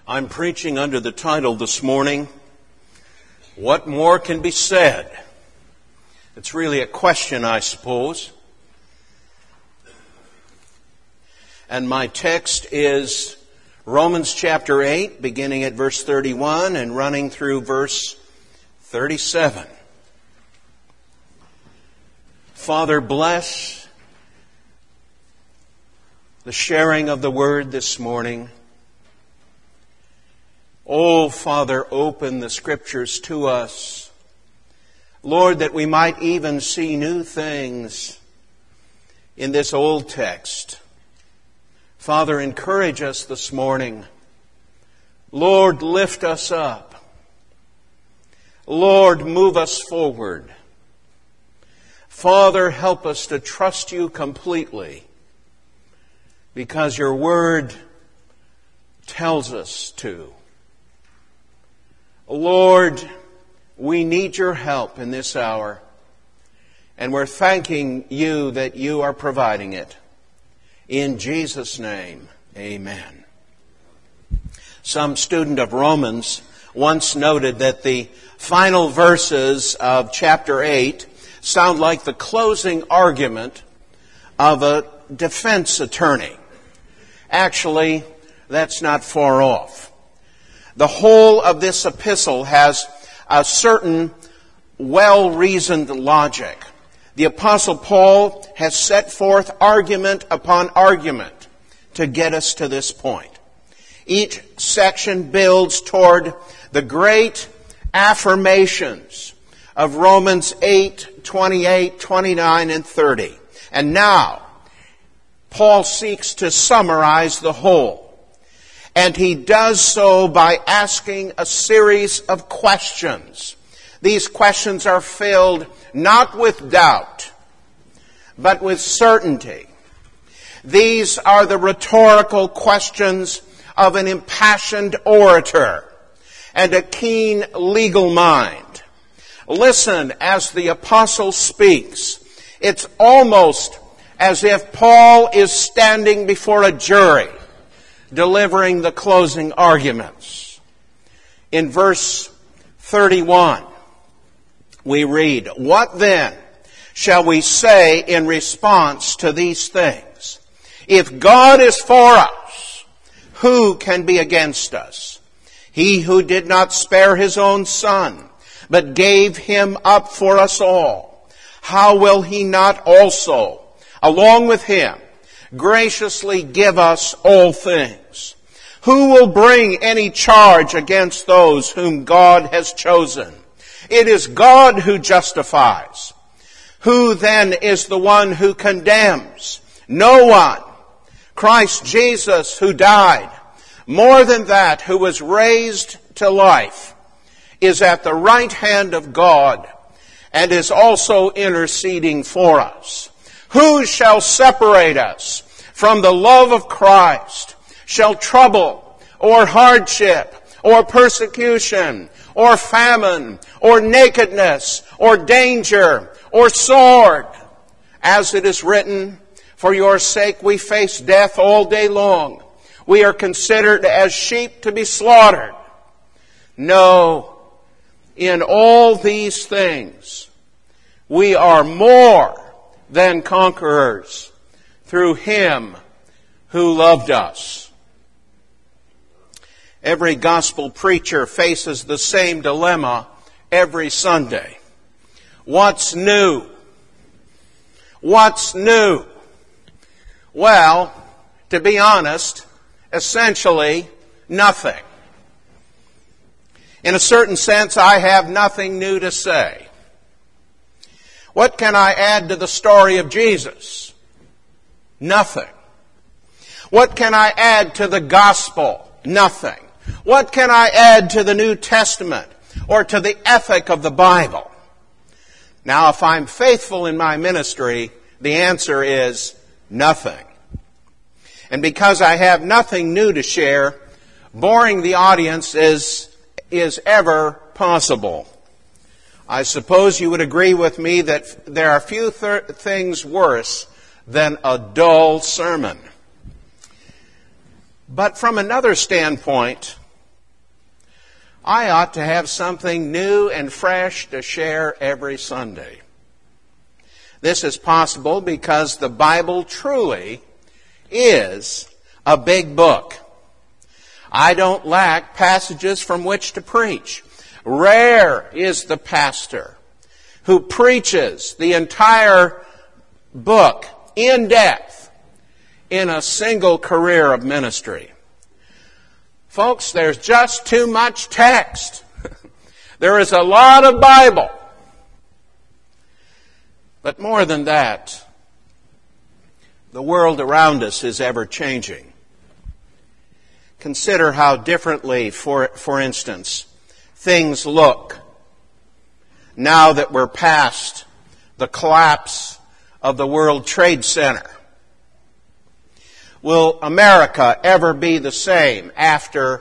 I'm preaching under the title this morning, What More Can Be Said? It's really a question, I suppose. And my text is Romans chapter 8, beginning at verse 31 and running through verse 37. Father, bless the sharing of the word this morning. Oh, Father, open the Scriptures to us. Lord, that we might even see new things in this old text. Father, encourage us this morning. Lord, lift us up. Lord, move us forward. Father, help us to trust You completely, because Your Word tells us to. Lord, we need Your help in this hour, and we're thanking You that You are providing it. In Jesus' name, amen. Some student of Romans once noted that the final verses of chapter 8 sound like the closing argument of a defense attorney. Actually, that's not far off. The whole of this epistle has a certain well-reasoned logic. The Apostle Paul has set forth argument upon argument to get us to this point. Each section builds toward the great affirmations of Romans 8, 28, 29, and 30. And now, Paul seeks to summarize the whole. And he does so by asking a series of questions. These questions are filled not with doubt, but with certainty. These are the rhetorical questions of an impassioned orator and a keen legal mind. Listen as the apostle speaks. It's almost as if Paul is standing before a jury, delivering the closing arguments. In verse 31, we read, "What then shall we say in response to these things? If God is for us, who can be against us? He who did not spare His own Son, but gave Him up for us all, how will He not also, along with Him, graciously give us all things? Who will bring any charge against those whom God has chosen? It is God who justifies. Who then is the one who condemns? No one. Christ Jesus, who died, more than that, who was raised to life, is at the right hand of God and is also interceding for us. Who shall separate us from the love of Christ? Shall trouble, or hardship, or persecution, or famine, or nakedness, or danger, or sword? As it is written, for your sake we face death all day long. We are considered as sheep to be slaughtered. No, in all these things we are more than conquerors through Him who loved us." Every gospel preacher faces the same dilemma every Sunday. What's new? What's new? Well, to be honest, essentially nothing. In a certain sense, I have nothing new to say. What can I add to the story of Jesus? Nothing. What can I add to the gospel? Nothing. What can I add to the New Testament or to the ethic of the Bible? Now, if I'm faithful in my ministry, the answer is nothing. And because I have nothing new to share, boring the audience is ever possible. I suppose you would agree with me that there are few things worse than a dull sermon. But from another standpoint, I ought to have something new and fresh to share every Sunday. This is possible because the Bible truly is a big book. I don't lack passages from which to preach. Rare is the pastor who preaches the entire book in depth in a single career of ministry. Folks, there's just too much text. There is a lot of Bible. But more than that, the world around us is ever changing. Consider how differently, for instance, things look now that we're past the collapse of the World Trade Center. Will America ever be the same after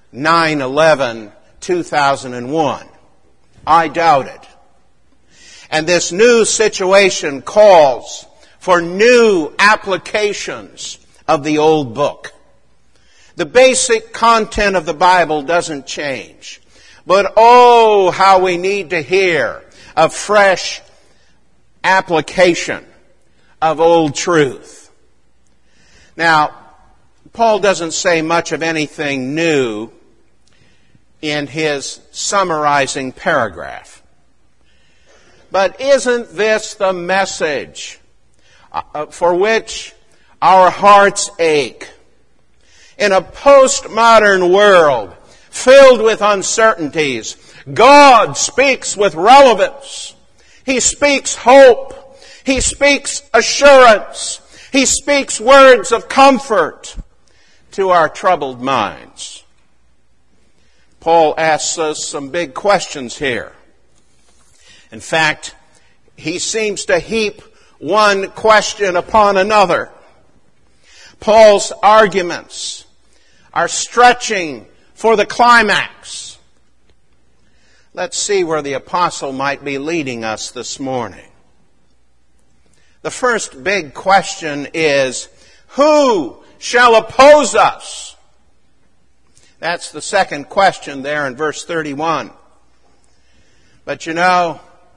9/11/2001? I doubt it. And this new situation calls for new applications of the old book. The basic content of the Bible doesn't change. But oh, how we need to hear a fresh application of old truth. Now, Paul doesn't say much of anything new in his summarizing paragraph. But isn't this the message for which our hearts ache? In a postmodern world filled with uncertainties, God speaks with relevance. He speaks hope. He speaks assurance. He speaks words of comfort to our troubled minds. Paul asks us some big questions here. In fact, he seems to heap one question upon another. Paul's arguments are stretching for the climax. Let's see where the apostle might be leading us this morning. The first big question is, who shall oppose us? That's the second question there in verse 31. But you know,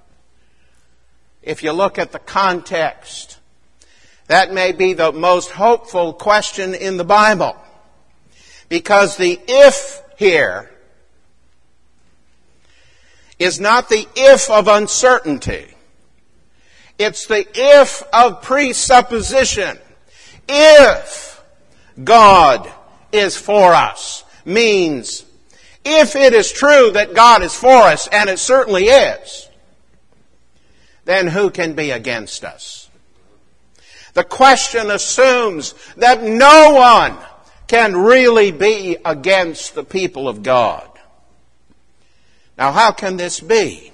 if you look at the context, that may be the most hopeful question in the Bible. Because the if here is not the if of uncertainty. It's the if of presupposition. If God is for us means if it is true that God is for us, and it certainly is, then who can be against us? The question assumes that no one can really be against the people of God. Now, how can this be?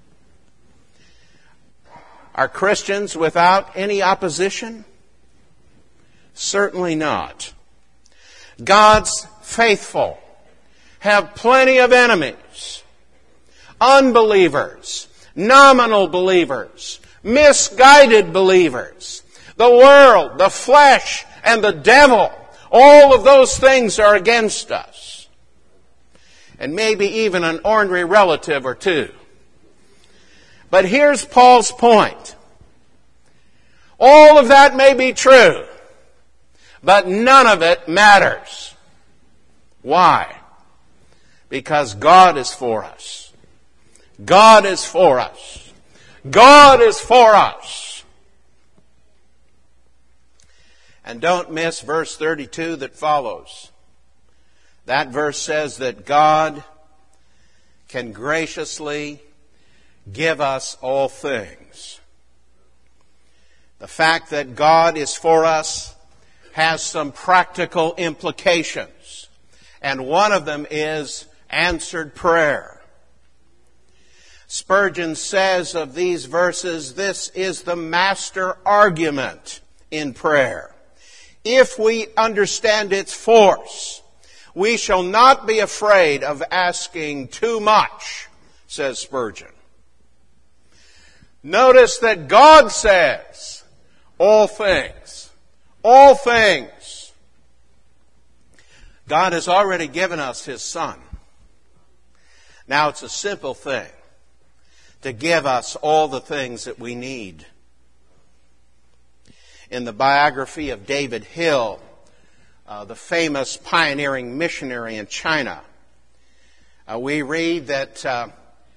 Are Christians without any opposition? Certainly not. God's faithful have plenty of enemies. Unbelievers, nominal believers, misguided believers, the world, the flesh, and the devil. All of those things are against us. And maybe even an ornery relative or two. But here's Paul's point. All of that may be true, but none of it matters. Why? Because God is for us. God is for us. God is for us. And don't miss verse 32 that follows. That verse says that God can graciously give us all things. The fact that God is for us has some practical implications. And one of them is answered prayer. Spurgeon says of these verses, this is the master argument in prayer. If we understand its force, we shall not be afraid of asking too much, says Spurgeon. Notice that God says, all things. All things. God has already given us His Son. Now, it's a simple thing to give us all the things that we need. In the biography of David Hill, the famous pioneering missionary in China, we read that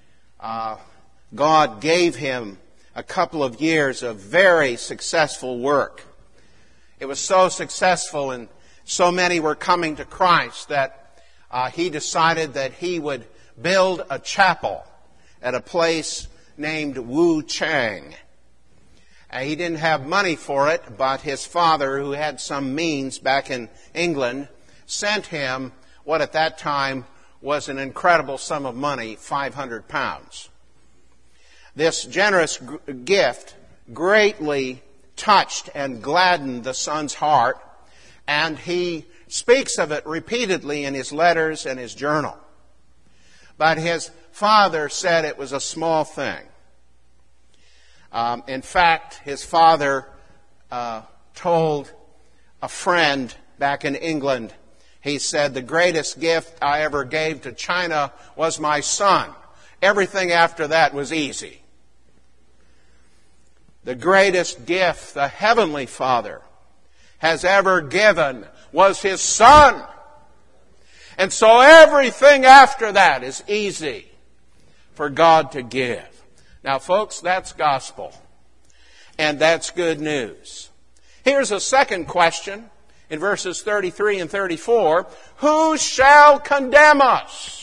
God gave him a couple of years of very successful work. It was so successful and so many were coming to Christ that he decided that he would build a chapel at a place named Wu Chang. He didn't have money for it, but his father, who had some means back in England, sent him what at that time was an incredible sum of money, £500. This generous gift greatly touched and gladdened the son's heart, and he speaks of it repeatedly in his letters and his journal. But his father said it was a small thing. In fact, his father told a friend back in England, he said, "The greatest gift I ever gave to China was my son. Everything after that was easy." The greatest gift the Heavenly Father has ever given was His Son. And so everything after that is easy for God to give. Now, folks, that's gospel. And that's good news. Here's a second question in verses 33 and 34. Who shall condemn us?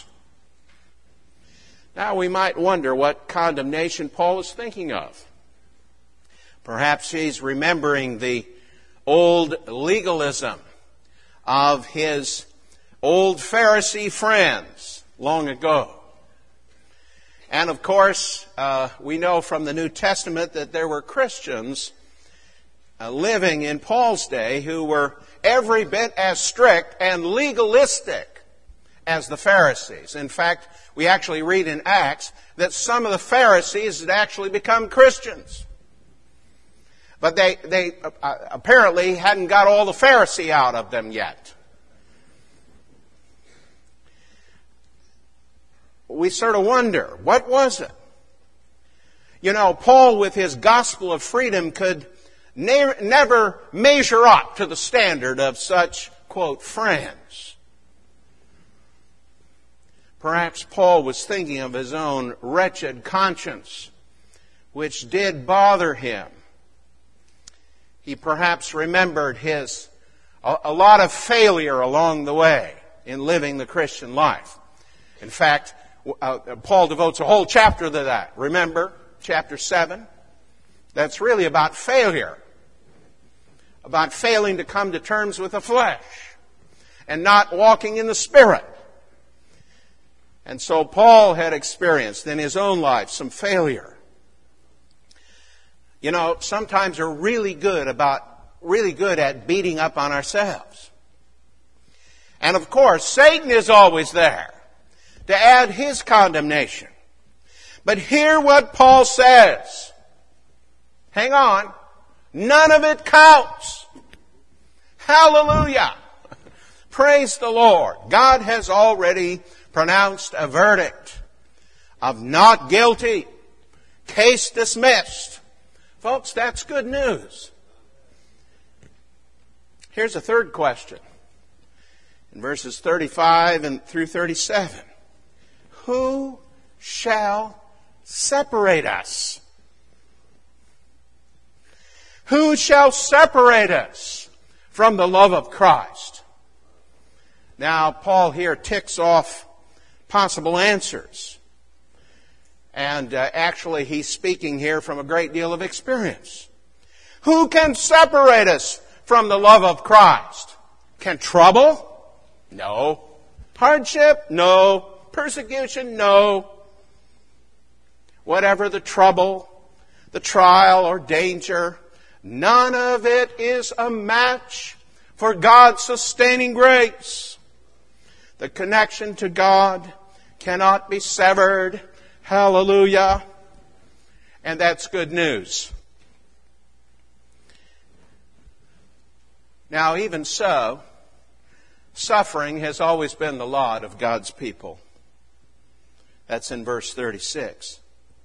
Now, we might wonder what condemnation Paul is thinking of. Perhaps he's remembering the old legalism of his old Pharisee friends long ago. And of course, we know from the New Testament that there were Christians living in Paul's day who were every bit as strict and legalistic as the Pharisees. In fact, we actually read in Acts that some of the Pharisees had actually become Christians. But they apparently hadn't got all the Pharisee out of them yet. We sort of wonder, what was it? You know, Paul with his gospel of freedom could never measure up to the standard of such, quote, friends. Perhaps Paul was thinking of his own wretched conscience, which did bother him. He perhaps remembered a lot of failure along the way in living the Christian life. In fact, Paul devotes a whole chapter to that. Remember, chapter 7? That's really about failure. About failing to come to terms with the flesh and not walking in the Spirit. And so Paul had experienced in his own life some failure. You know, sometimes we're really good at beating up on ourselves. And of course, Satan is always there to add his condemnation. But hear what Paul says. Hang on. None of it counts. Hallelujah. Praise the Lord. God has already pronounced a verdict of not guilty. Case dismissed. Folks, that's good news. Here's a third question. In verses 35 and through 37. Who shall separate us? Who shall separate us from the love of Christ? Now, Paul here ticks off possible answers. And actually, he's speaking here from a great deal of experience. Who can separate us from the love of Christ? Can trouble? No. Hardship? No. Persecution? No. Whatever the trouble, the trial or danger, none of it is a match for God's sustaining grace. The connection to God cannot be severed. Hallelujah. And that's good news. Now, even so, suffering has always been the lot of God's people. That's in verse 36.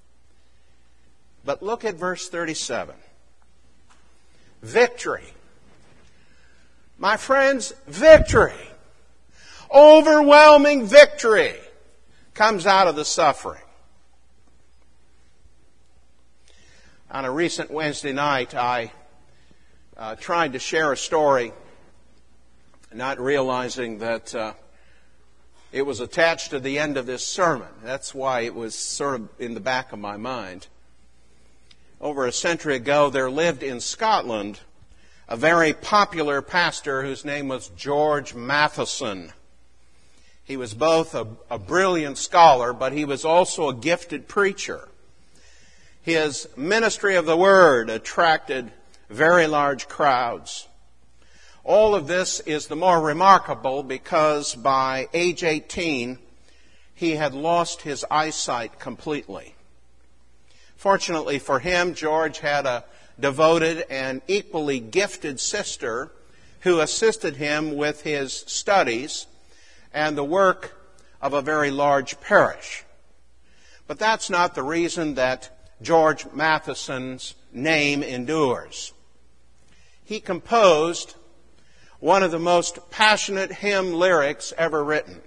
But look at verse 37. Victory. My friends, victory. Overwhelming victory comes out of the suffering. On a recent Wednesday night, I tried to share a story, not realizing that it was attached to the end of this sermon. That's why it was sort of in the back of my mind. Over a century ago, there lived in Scotland a very popular pastor whose name was George Matheson. He was both a brilliant scholar, but he was also a gifted preacher. His ministry of the Word attracted very large crowds. All of this is the more remarkable because by age 18, he had lost his eyesight completely. Fortunately for him, George had a devoted and equally gifted sister who assisted him with his studies and the work of a very large parish. But that's not the reason that George Matheson's name endures. He composed one of the most passionate hymn lyrics ever written.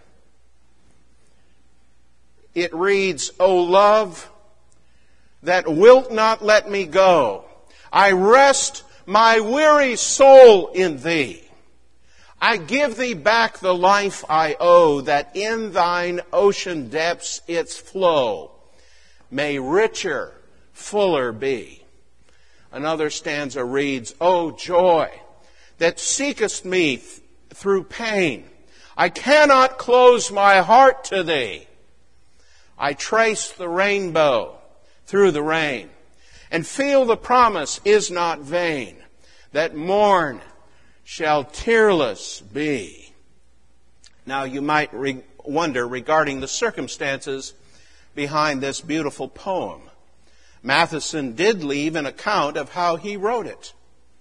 It reads, "O love that wilt not let me go, I rest my weary soul in thee. I give thee back the life I owe, that in thine ocean depths its flow may richer, fuller be." Another stanza reads, "O joy that seekest me through pain, I cannot close my heart to thee. I trace the rainbow through the rain, and feel the promise is not vain, that morn shall tearless be." Now you might wonder regarding the circumstances behind this beautiful poem. Matheson did leave an account of how he wrote it.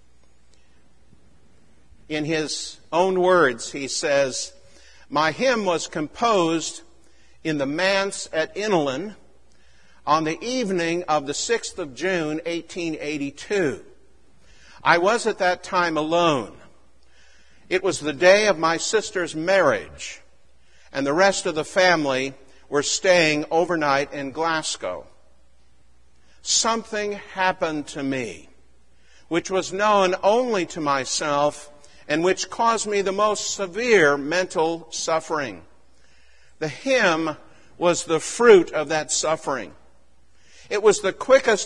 In his own words, he says, "My hymn was composed in the manse at Innilen on the evening of the 6th of June, 1882. I was at that time alone. It was the day of my sister's marriage, and the rest of the family were staying overnight in Glasgow. Something happened to me, which was known only to myself, and which caused me the most severe mental suffering. The hymn was the fruit of that suffering. It was the quickest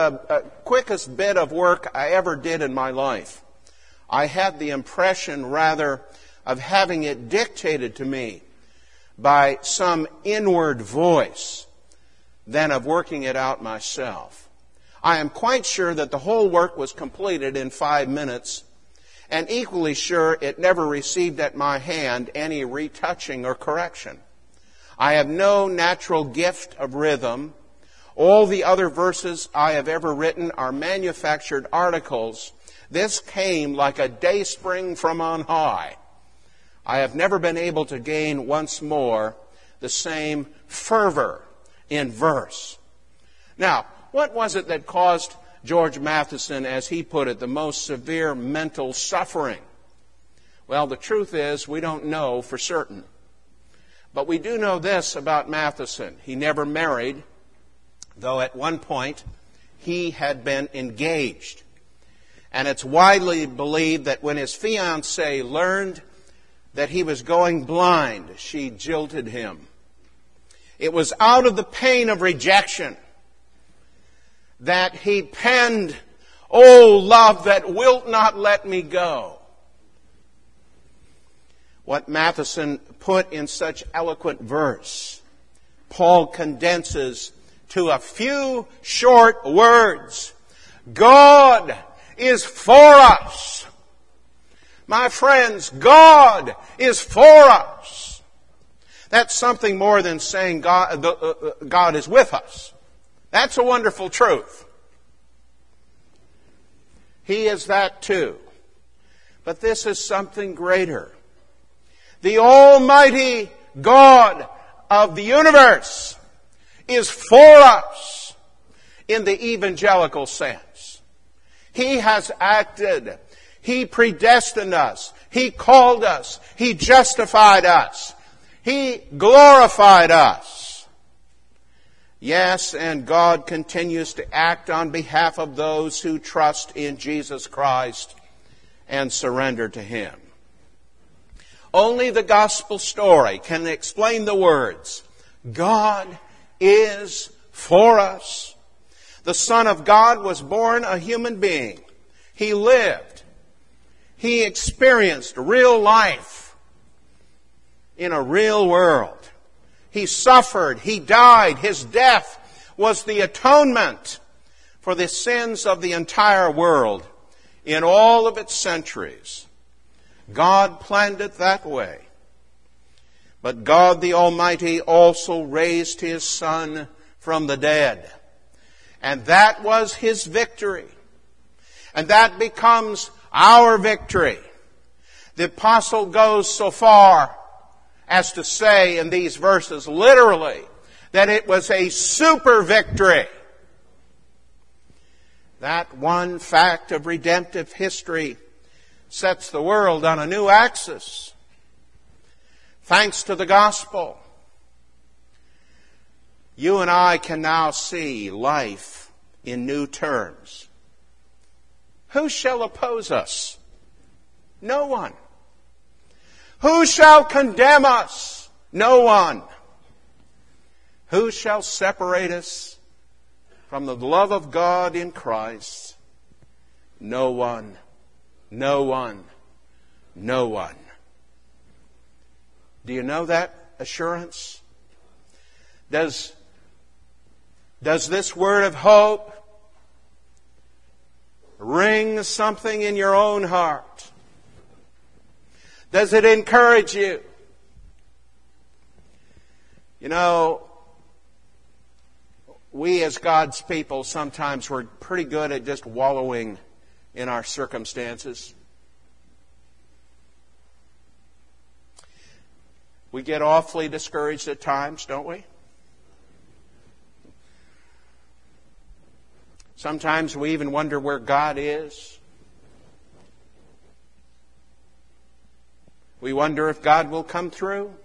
bit of work I ever did in my life. I had the impression, rather, of having it dictated to me by some inward voice than of working it out myself. I am quite sure that the whole work was completed in 5 minutes, and equally sure it never received at my hand any retouching or correction. I have no natural gift of rhythm. All the other verses I have ever written are manufactured articles. This came like a dayspring from on high. I have never been able to gain once more the same fervor in verse." Now, what was it that caused George Matheson, as he put it, the most severe mental suffering? Well, the truth is, we don't know for certain. But we do know this about Matheson. He never married, though at one point he had been engaged. And it's widely believed that when his fiancée learned that he was going blind, she jilted him. It was out of the pain of rejection that he penned, "O love that wilt not let me go." What Matheson put in such eloquent verse, Paul condenses to a few short words. God is for us. My friends, God is for us. That's something more than saying God is with us. That's a wonderful truth. He is that too. But this is something greater. The Almighty God of the universe is for us in the evangelical sense. He has acted. He predestined us. He called us. He justified us. He glorified us. Yes, and God continues to act on behalf of those who trust in Jesus Christ and surrender to Him. Only the gospel story can explain the words, God is for us. The Son of God was born a human being. He lived. He experienced real life in a real world. He suffered. He died. His death was the atonement for the sins of the entire world in all of its centuries. God planned it that way. But God the Almighty also raised His Son from the dead. And that was His victory. And that becomes our victory. The apostle goes so far as to say in these verses, literally, that it was a super victory. That one fact of redemptive history sets the world on a new axis. Thanks to the gospel, you and I can now see life in new terms. Who shall oppose us? No one. Who shall condemn us? No one. Who shall separate us from the love of God in Christ? No one. No one. No one. Do you know that assurance? Does this word of hope ring something in your own heart? Does it encourage you? You know, we as God's people sometimes we're pretty good at just wallowing in our circumstances. We get awfully discouraged at times, don't we? Sometimes we even wonder where God is. We wonder if God will come through.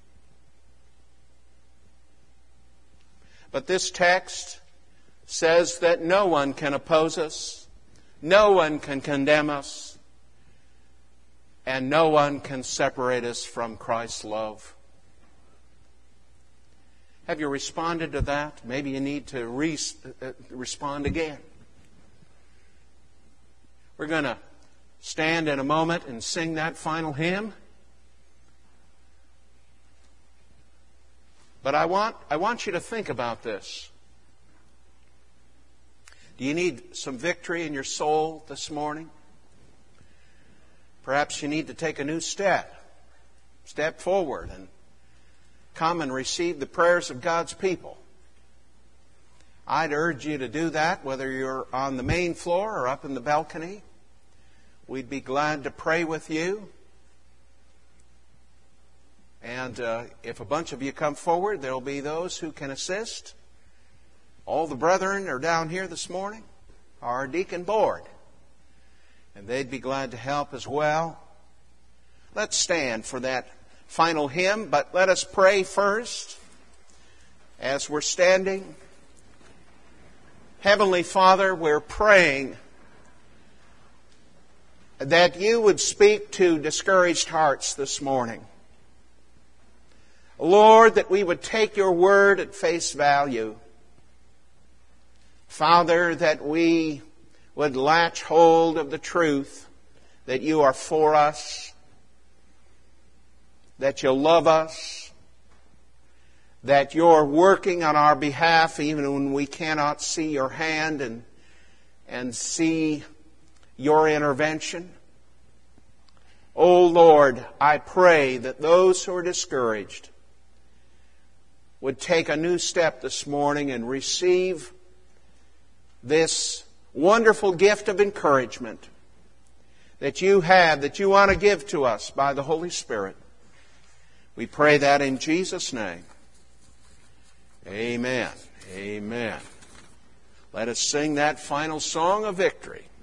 But this text says that no one can oppose us, no one can condemn us, and no one can separate us from Christ's love. Have you responded to that? Maybe you need to respond again. We're going to stand in a moment and sing that final hymn. But I want you to think about this. Do you need some victory in your soul this morning? Perhaps you need to take a new step forward and come and receive the prayers of God's people. I'd urge you to do that, whether you're on the main floor or up in the balcony. We'd be glad to pray with you. And if a bunch of you come forward, there'll be those who can assist. All the brethren are down here this morning, our deacon board. And they'd be glad to help as well. Let's stand for that final hymn, but let us pray first as we're standing. Heavenly Father, we're praying that you would speak to discouraged hearts this morning. Lord, that we would take your word at face value. Father, that we would latch hold of the truth that you are for us, that you love us, that you're working on our behalf even when we cannot see your hand and see your intervention. Oh Lord, I pray that those who are discouraged would take a new step this morning and receive this wonderful gift of encouragement that you have, that you want to give to us by the Holy Spirit. We pray that in Jesus' name. Amen. Amen. Let us sing that final song of victory.